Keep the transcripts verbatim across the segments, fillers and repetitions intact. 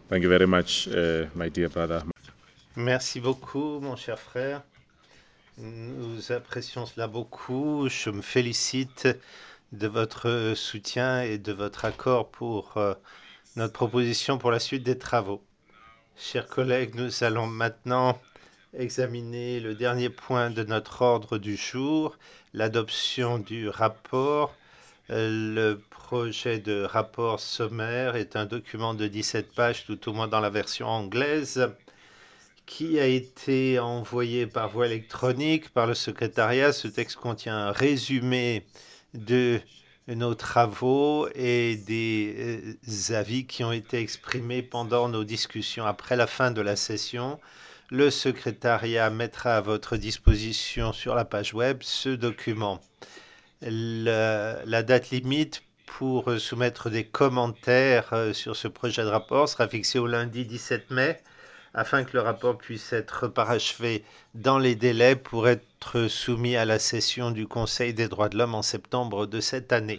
Thank you very much, uh, my dear brother. Merci beaucoup, mon cher frère. Nous apprécions cela beaucoup. Je me félicite de votre soutien et de votre accord pour euh, notre proposition pour la suite des travaux. Chers collègues, nous allons maintenant examiner le dernier point de notre ordre du jour, l'adoption du rapport. Le projet de rapport sommaire est un document de dix-sept pages, tout au moins dans la version anglaise, qui a été envoyé par voie électronique par le secrétariat. Ce texte contient un résumé de nos travaux et des euh, avis qui ont été exprimés pendant nos discussions. Après la fin de la session, le secrétariat mettra à votre disposition sur la page web ce document. Le- la date limite pour soumettre des commentaires euh, sur ce projet de rapport sera fixée au lundi dix-sept mai afin que le rapport puisse être parachevé dans les délais pour être soumis à la session du Conseil des droits de l'homme en septembre de cette année.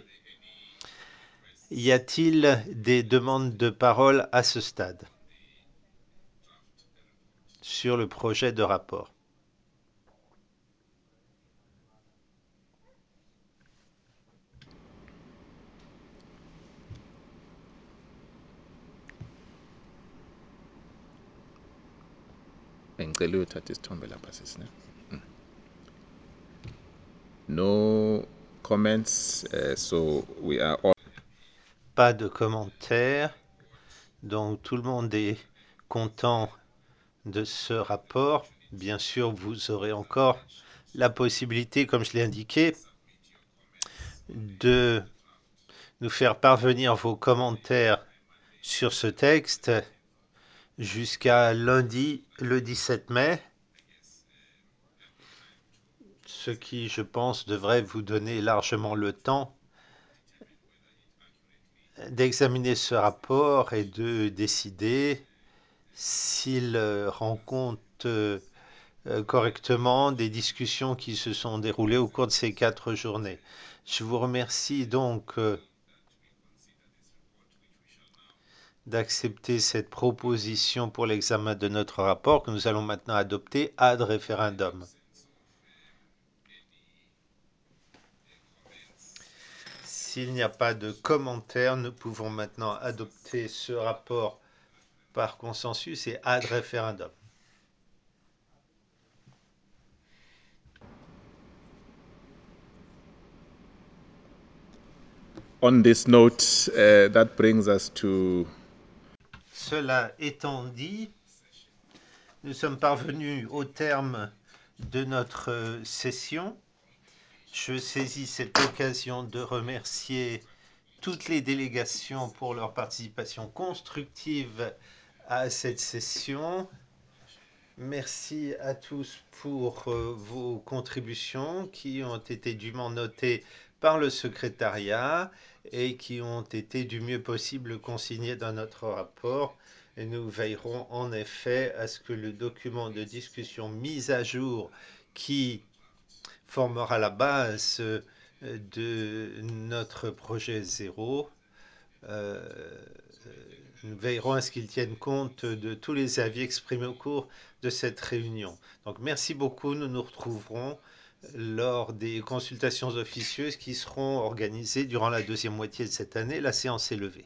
Y a-t-il des demandes de parole à ce stade sur le projet de rapport? Bengicela uthatha isithombe lapha sisi, ne? No comments, uh, so we are all. Pas de commentaires, donc tout le monde est content de ce rapport. Bien sûr, vous aurez encore la possibilité, comme je l'ai indiqué, de nous faire parvenir vos commentaires sur ce texte jusqu'à lundi le dix-sept mai, ce qui, je pense, devrait vous donner largement le temps d'examiner ce rapport et de décider s'il rend compte euh, correctement des discussions qui se sont déroulées au cours de ces quatre journées. Je vous remercie donc euh, d'accepter cette proposition pour l'examen de notre rapport que nous allons maintenant adopter ad référendum. S'il n'y a pas de commentaires, nous pouvons maintenant adopter ce rapport par consensus et ad référendum. On this note, uh, that brings us to. Cela étant dit, nous sommes parvenus au terme de notre session. Je saisis cette occasion de remercier toutes les délégations pour leur participation constructive à cette session. Merci à tous pour euh, vos contributions qui ont été dûment notées par le secrétariat et qui ont été du mieux possible consignées dans notre rapport. Et nous veillerons en effet à ce que le document de discussion mis à jour qui formera la base euh, de notre projet zéro euh, nous veillerons à ce qu'ils tiennent compte de tous les avis exprimés au cours de cette réunion. Donc merci beaucoup, nous nous retrouverons lors des consultations officieuses qui seront organisées durant la deuxième moitié de cette année. La séance est levée.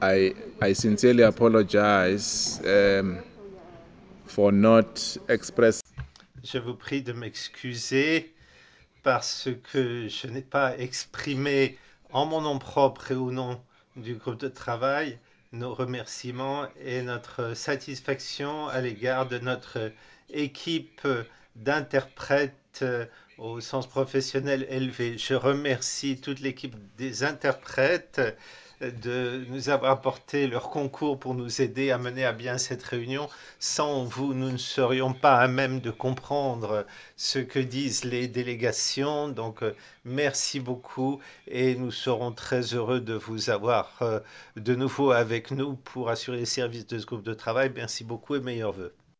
I I sincerely apologize um, for not expressing. Je vous prie de m'excuser parce que je n'ai pas exprimé en mon nom propre et au nom du groupe de travail nos remerciements et notre satisfaction à l'égard de notre équipe d'interprètes euh, au sens professionnel élevé. Je remercie toute l'équipe des interprètes de nous avoir apporté leur concours pour nous aider à mener à bien cette réunion. Sans vous, nous ne serions pas à même de comprendre ce que disent les délégations. Donc, euh, merci beaucoup et nous serons très heureux de vous avoir euh, de nouveau avec nous pour assurer les services de ce groupe de travail. Merci beaucoup et meilleurs vœux.